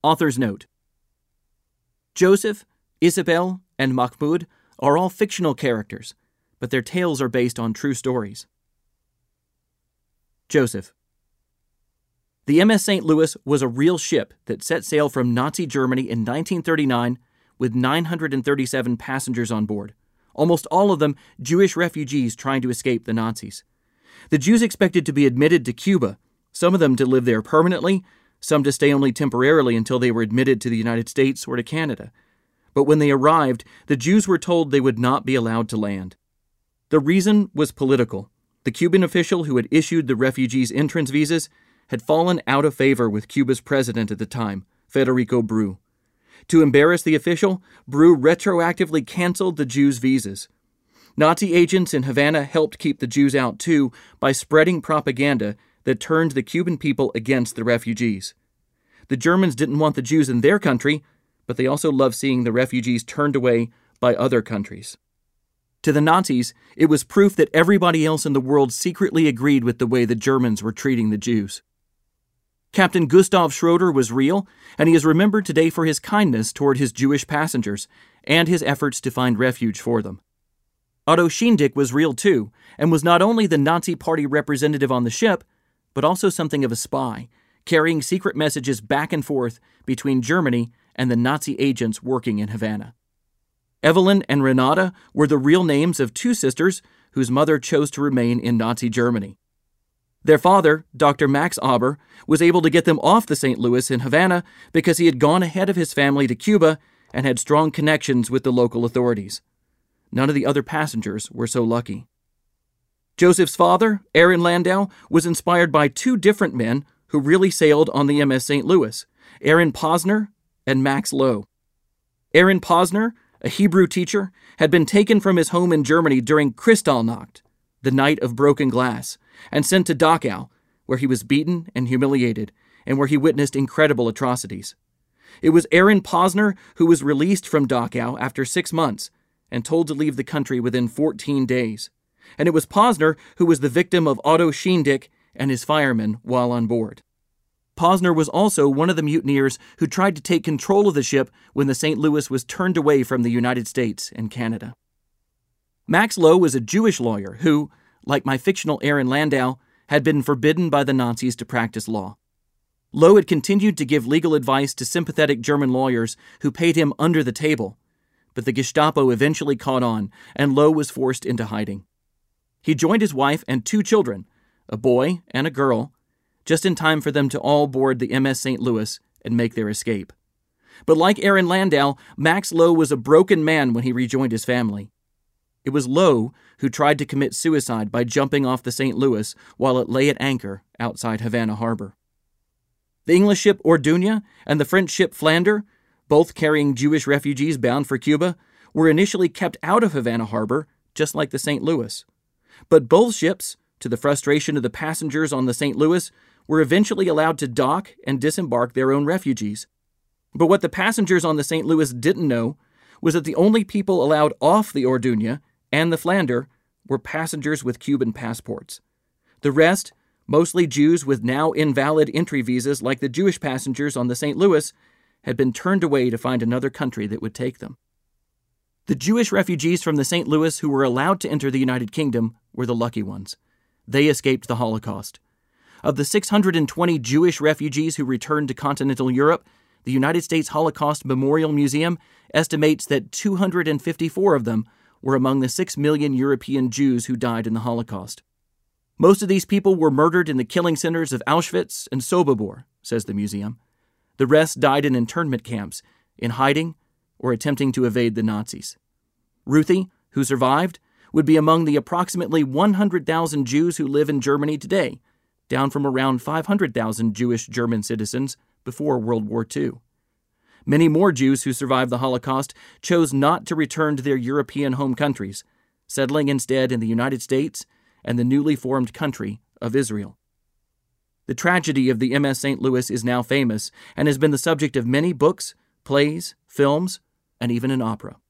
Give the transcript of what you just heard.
Author's note: Joseph, Isabel, and Mahmoud are all fictional characters, but their tales are based on true stories. Joseph. The MS St. Louis was a real ship that set sail from Nazi Germany in 1939 with 937 passengers on board, almost all of them Jewish refugees trying to escape the Nazis. The Jews expected to be admitted to Cuba, some of them to live there permanently, some to stay only temporarily until they were admitted to the United States or to Canada. But when they arrived, the Jews were told they would not be allowed to land. The reason was political. The Cuban official who had issued the refugees' entrance visas had fallen out of favor with Cuba's president at the time, Federico Bru. To embarrass the official, Bru retroactively canceled the Jews' visas. Nazi agents in Havana helped keep the Jews out too by spreading propaganda that turned the Cuban people against the refugees. The Germans didn't want the Jews in their country, but they also loved seeing the refugees turned away by other countries. To the Nazis, it was proof that everybody else in the world secretly agreed with the way the Germans were treating the Jews. Captain Gustav Schroeder was real, and he is remembered today for his kindness toward his Jewish passengers and his efforts to find refuge for them. Otto Schindick was real too, and was not only the Nazi Party representative on the ship, but also something of a spy, carrying secret messages back and forth between Germany and the Nazi agents working in Havana. Evelyn and Renata were the real names of two sisters whose mother chose to remain in Nazi Germany. Their father, Dr. Max Aber, was able to get them off the St. Louis in Havana because he had gone ahead of his family to Cuba and had strong connections with the local authorities. None of the other passengers were so lucky. Joseph's father, Aaron Landau, was inspired by two different men who really sailed on the MS St. Louis, Aaron Posner and Max Lowe. Aaron Posner, a Hebrew teacher, had been taken from his home in Germany during Kristallnacht, the night of broken glass, and sent to Dachau, where he was beaten and humiliated, and where he witnessed incredible atrocities. It was Aaron Posner who was released from Dachau after 6 months and told to leave the country within 14 days. And it was Posner who was the victim of Otto Schindick and his firemen while on board. Posner was also one of the mutineers who tried to take control of the ship when the St. Louis was turned away from the United States and Canada. Max Lowe was a Jewish lawyer who, like my fictional Aaron Landau, had been forbidden by the Nazis to practice law. Lowe had continued to give legal advice to sympathetic German lawyers who paid him under the table, but the Gestapo eventually caught on, and Lowe was forced into hiding. He joined his wife and 2 children, a boy and a girl, just in time for them to all board the MS St. Louis and make their escape. But like Aaron Landau, Max Lowe was a broken man when he rejoined his family. It was Lowe who tried to commit suicide by jumping off the St. Louis while it lay at anchor outside Havana Harbor. The English ship Ordunia and the French ship Flander, both carrying Jewish refugees bound for Cuba, were initially kept out of Havana Harbor, just like the St. Louis. But both ships, to the frustration of the passengers on the St. Louis, were eventually allowed to dock and disembark their own refugees. But what the passengers on the St. Louis didn't know was that the only people allowed off the Ordunia and the Flander were passengers with Cuban passports. The rest, mostly Jews with now invalid entry visas like the Jewish passengers on the St. Louis, had been turned away to find another country that would take them. The Jewish refugees from the St. Louis who were allowed to enter the United Kingdom were the lucky ones. They escaped the Holocaust. Of the 620 Jewish refugees who returned to continental Europe, the United States Holocaust Memorial Museum estimates that 254 of them were among the 6 million European Jews who died in the Holocaust. Most of these people were murdered in the killing centers of Auschwitz and Sobibor, says the museum. The rest died in internment camps, in hiding, or attempting to evade the Nazis. Ruthie, who survived, would be among the approximately 100,000 Jews who live in Germany today, down from around 500,000 Jewish German citizens before World War II. Many more Jews who survived the Holocaust chose not to return to their European home countries, settling instead in the United States and the newly formed country of Israel. The tragedy of the MS St. Louis is now famous and has been the subject of many books, plays, films, and even an opera.